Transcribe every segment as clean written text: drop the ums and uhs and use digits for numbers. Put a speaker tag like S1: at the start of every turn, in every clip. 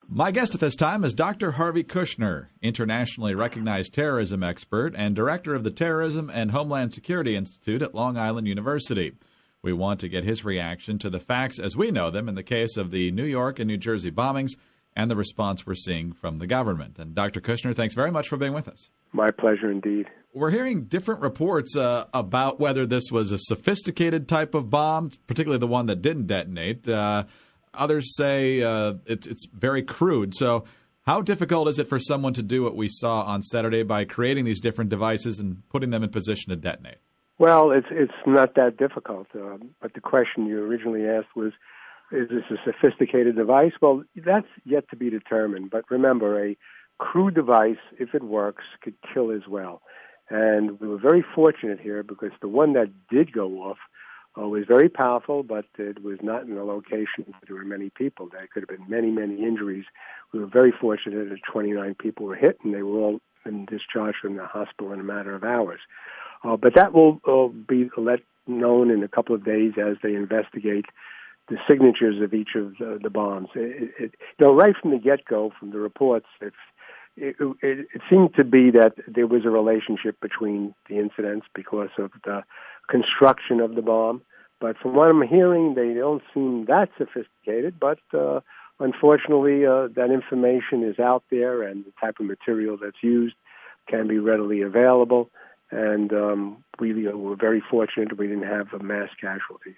S1: My guest at this time is Dr. Harvey Kushner, internationally recognized terrorism expert and director of the Terrorism and Homeland Security Institute at Long Island University. We want to get his reaction to the facts as we know them in the case of the New York and New Jersey bombings and the response we're seeing from the government. And Dr. Kushner, thanks very much for being with us.
S2: My pleasure indeed.
S1: We're hearing different reports about whether this was a sophisticated type of bomb, particularly the one that didn't detonate. Others say it's very crude. So how difficult is it for someone to do what we saw on Saturday by creating these different devices and putting them in position to detonate?
S2: Well, it's not that difficult. But the question you originally asked was, is this a sophisticated device? Well, that's yet to be determined. But remember, a crude device, if it works, could kill as well. And we were very fortunate here because the one that did go off was very powerful, but it was not in a location where there were many people. There could have been many, many injuries. We were very fortunate that 29 people were hit, and they were all been discharged from the hospital in a matter of hours. But that will be let known in a couple of days as they investigate the signatures of each of the bombs. Right from the get-go, from the reports, it seemed to be that there was a relationship between the incidents because of the construction of the bomb. But from what I'm hearing, they don't seem that sophisticated. But unfortunately, that information is out there, and the type of material that's used can be readily available. And we were very fortunate we didn't have mass casualties.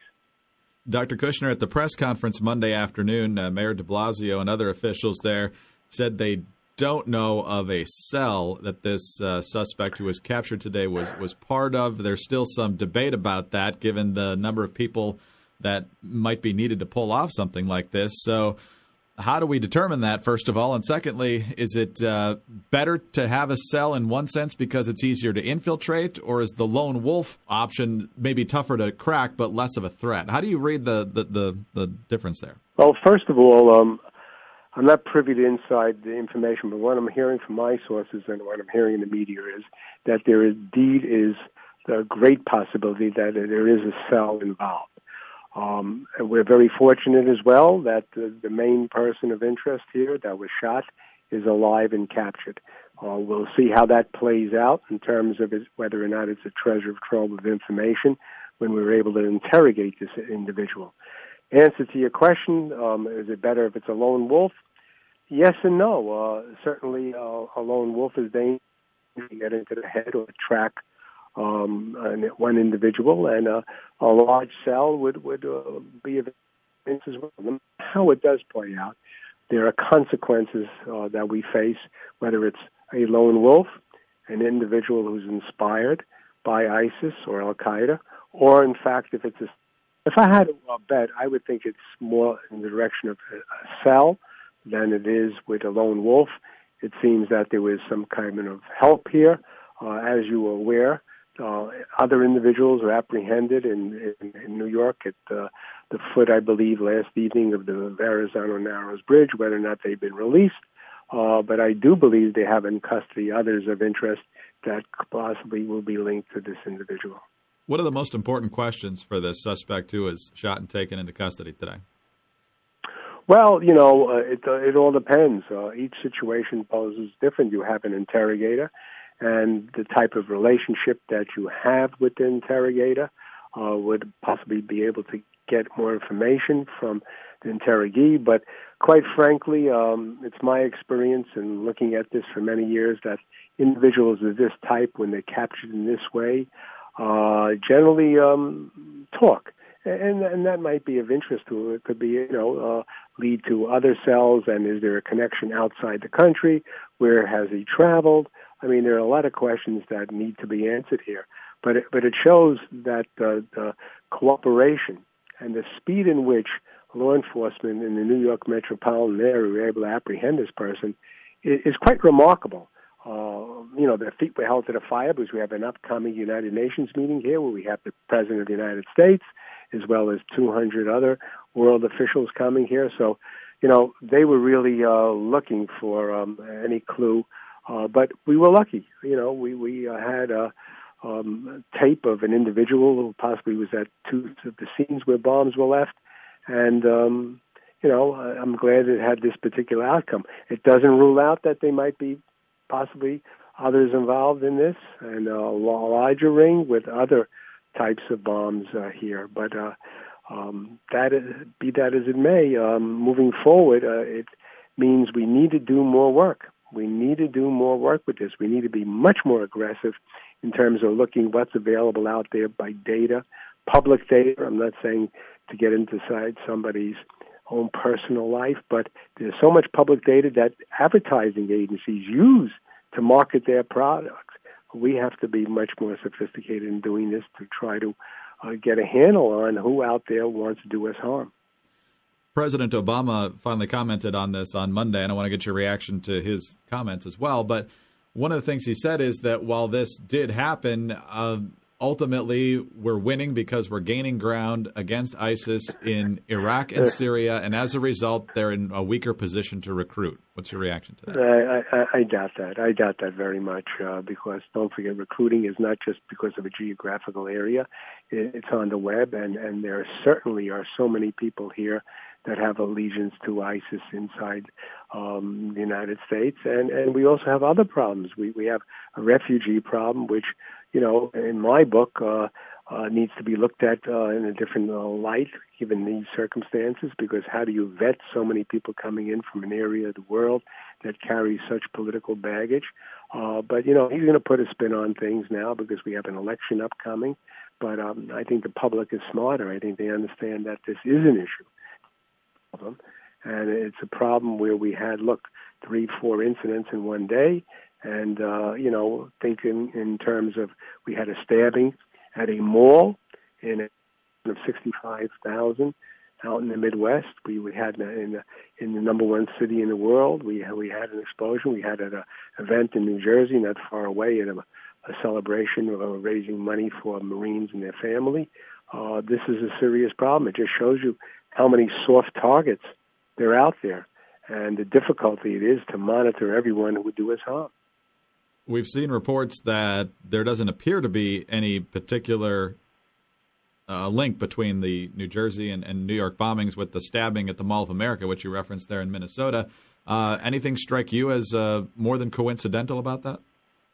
S1: Dr. Kushner, at the press conference Monday afternoon, Mayor de Blasio and other officials there said they don't know of a cell that this suspect who was captured today was part of. There's still some debate about that, given the number of people that might be needed to pull off something like this. So how do we determine that, first of all? And secondly, is it better to have a cell in one sense because it's easier to infiltrate, or is the lone wolf option maybe tougher to crack but less of a threat? How do you read the difference there?
S2: Well, first of all, I'm not privy to inside the information, but what I'm hearing from my sources and what I'm hearing in the media is that there indeed is a great possibility that there is a cell involved. And we're very fortunate as well that the main person of interest here that was shot is alive and captured. We'll see how that plays out in terms of whether or not it's a treasure trove of information when we were able to interrogate this individual. Answer to your question, is it better if it's a lone wolf? Yes and no. Certainly a lone wolf is dangerous to get into the head or track one individual, and a large cell would be of interest as well. How it does play out, there are consequences that we face, whether it's a lone wolf, an individual who's inspired by ISIS or Al-Qaeda, or in fact, if I had to bet, I would think it's more in the direction of a cell than it is with a lone wolf. It seems that there was some kind of help here. As you were aware, other individuals were apprehended in New York at the foot, I believe, last evening of the Verrazano Narrows Bridge, whether or not they've been released. But I do believe they have in custody others of interest that possibly will be linked to this individual.
S1: What are the most important questions for the suspect who was shot and taken into custody today?
S2: Well, it all depends. Each situation poses different. You have an interrogator, and the type of relationship that you have with the interrogator would possibly be able to get more information from the interrogee. But quite frankly, it's my experience in looking at this for many years that individuals of this type, when they're captured in this way, generally talk. And that might be of interest to it. It could be, lead to other cells, and is there a connection outside the country? Where has he traveled? I mean, there are a lot of questions that need to be answered here. But it shows that the cooperation and the speed in which law enforcement in the New York metropolitan area were able to apprehend this person is quite remarkable. Their feet were held to the fire because we have an upcoming United Nations meeting here where we have the President of the United States as well as 200 other world officials coming here. So, they were really looking for any clue. But we were lucky. We had a tape of an individual who possibly was at two of the scenes where bombs were left. And, I'm glad it had this particular outcome. It doesn't rule out that there might be possibly others involved in this, and a larger ring with other types of bombs here. But be that as it may, moving forward, it means we need to do more work. We need to do more work with this. We need to be much more aggressive in terms of looking what's available out there by data, public data. I'm not saying to get inside somebody's own personal life, but there's so much public data that advertising agencies use to market their products. We have to be much more sophisticated in doing this to try to get a handle on who out there wants to do us harm.
S1: President Obama finally commented on this on Monday, and I want to get your reaction to his comments as well. But one of the things he said is that while this did happen, ultimately we're winning because we're gaining ground against ISIS in Iraq and Syria, and as a result, they're in a weaker position to recruit. What's your reaction to that?
S2: I doubt that. I doubt that very much because don't forget, recruiting is not just because of a geographical area. It's on the web, and there certainly are so many people here that have allegiance to ISIS inside the United States. And we also have other problems. We have a refugee problem, which, in my book, needs to be looked at in a different light, given these circumstances, because how do you vet so many people coming in from an area of the world that carries such political baggage? But, he's going to put a spin on things now because we have an election upcoming. But I think the public is smarter. I think they understand that this is an issue. And it's a problem where we had, 3-4 incidents in one day. And, thinking in terms of we had a stabbing at a mall of 65,000 out in the Midwest. We had in the number one city in the world. We had an explosion. We had an event in New Jersey, not far away, at a celebration of raising money for Marines and their family. This is a serious problem. It just shows you how many soft targets there are out there and the difficulty it is to monitor everyone who would do us harm.
S1: We've seen reports that there doesn't appear to be any particular link between the New Jersey and New York bombings with the stabbing at the Mall of America, which you referenced there in Minnesota. Anything strike you as more than coincidental about that?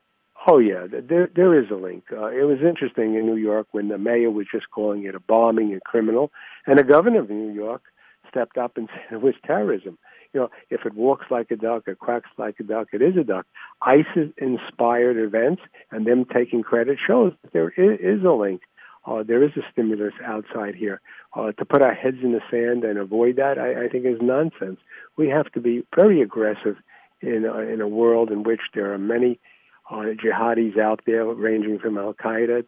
S2: Oh, yeah, there is a link. It was interesting in New York when the mayor was just calling it a bombing and criminal, and the governor of New York stepped up and said it was terrorism. If it walks like a duck, it quacks like a duck, it is a duck. ISIS-inspired events and them taking credit shows that there is a link. There is a stimulus outside here. To put our heads in the sand and avoid that, I think is nonsense. We have to be very aggressive in a world in which there are many jihadis out there, ranging from Al Qaeda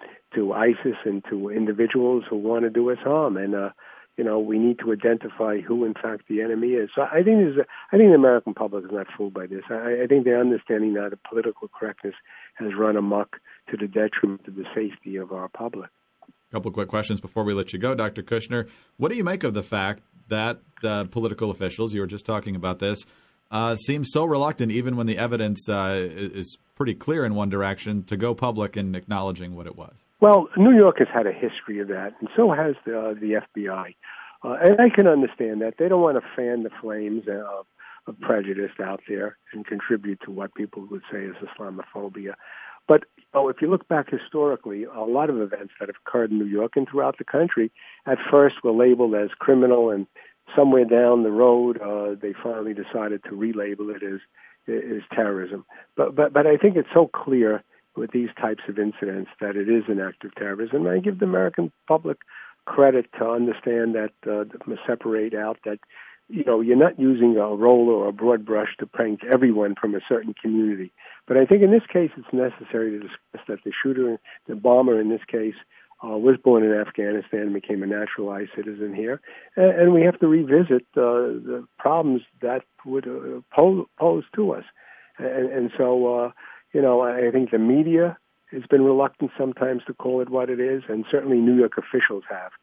S2: to ISIS and to individuals who want to do us harm. And we need to identify who, in fact, the enemy is. So I think the American public is not fooled by this. I think they're understanding that the political correctness has run amok to the detriment of the safety of our public.
S1: A couple of quick questions before we let you go, Dr. Kushner. What do you make of the fact that political officials, you were just talking about this, seem so reluctant, even when the evidence is pretty clear in one direction, to go public in acknowledging what it was?
S2: Well, New York has had a history of that, and so has the FBI. And I can understand that. They don't want to fan the flames of prejudice out there and contribute to what people would say is Islamophobia. But if you look back historically, a lot of events that have occurred in New York and throughout the country at first were labeled as criminal, and somewhere down the road they finally decided to relabel it as terrorism. But I think it's so clear with these types of incidents that it is an act of terrorism. I give the American public credit to understand that, separate out that, you're not using a roller or a broad brush to paint everyone from a certain community. But I think in this case it's necessary to discuss that the shooter, the bomber in this case, was born in Afghanistan and became a naturalized citizen here. And we have to revisit the problems that would pose to us. And so, I think the media has been reluctant sometimes to call it what it is, and certainly New York officials have.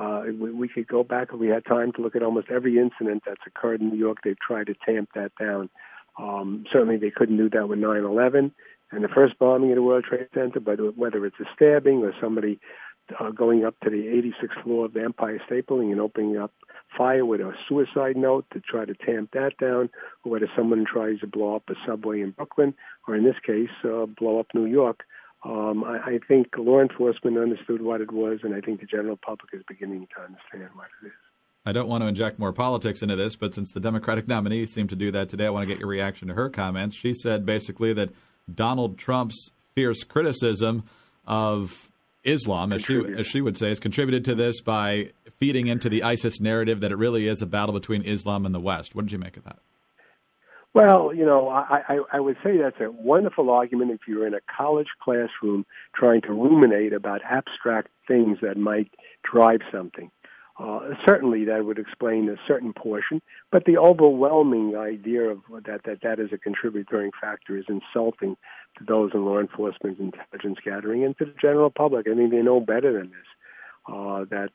S2: We could go back, if we had time, to look at almost every incident that's occurred in New York. They've tried to tamp that down. Certainly they couldn't do that with 9/11 and the first bombing at the World Trade Center, but whether it's a stabbing or somebody going up to the 86th floor of the Empire State Building and opening up fire with a suicide note to try to tamp that down, or whether someone tries to blow up a subway in Brooklyn, or in this case, blow up New York. I think law enforcement understood what it was, and I think the general public is beginning to understand what it is.
S1: I don't want to inject more politics into this, but since the Democratic nominee seemed to do that today, I want to get your reaction to her comments. She said basically that Donald Trump's fierce criticism of Islam, as she would say, has contributed to this by feeding into the ISIS narrative that it really is a battle between Islam and the West. What did you make of that?
S2: Well, I would say that's a wonderful argument if you're in a college classroom trying to ruminate about abstract things that might drive something. Certainly that would explain a certain portion, but the overwhelming idea of that is a contributory factor is insulting to those in law enforcement, intelligence gathering, and to the general public. I mean, they know better than this.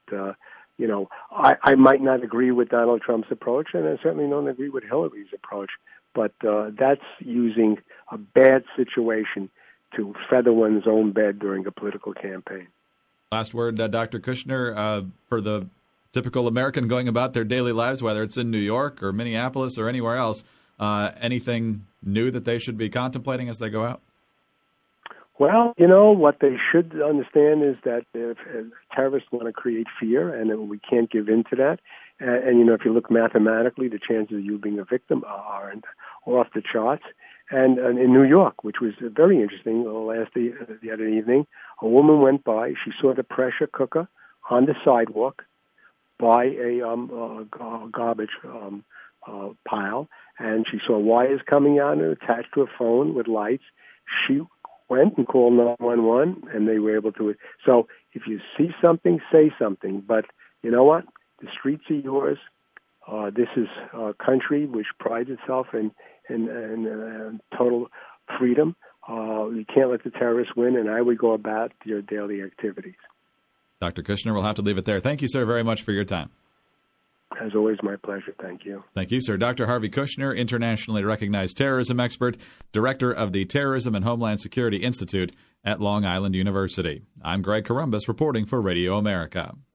S2: I might not agree with Donald Trump's approach, and I certainly don't agree with Hillary's approach, but that's using a bad situation to feather one's own bed during a political campaign.
S1: Last word, Dr. Kushner, for the typical American going about their daily lives, whether it's in New York or Minneapolis or anywhere else, anything new that they should be contemplating as they go out?
S2: Well, what they should understand is that if terrorists want to create fear, and we can't give in to that, and if you look mathematically, the chances of you being a victim are off the charts. And in New York, which was very interesting, the other evening, a woman went by. She saw the pressure cooker on the sidewalk by a garbage pile, and she saw wires coming out and attached to a phone with lights. She went and called 911, and they were able to. So if you see something, say something. But you know what? The streets are yours. This is a country which prides itself in total freedom. You can't let the terrorists win, and I would go about your daily activities.
S1: Dr. Kushner, we'll have to leave it there. Thank you, sir, very much for your time.
S2: As always, my pleasure. Thank you.
S1: Thank you, sir. Dr. Harvey Kushner, internationally recognized terrorism expert, director of the Terrorism and Homeland Security Institute at Long Island University. I'm Greg Corombos reporting for Radio America.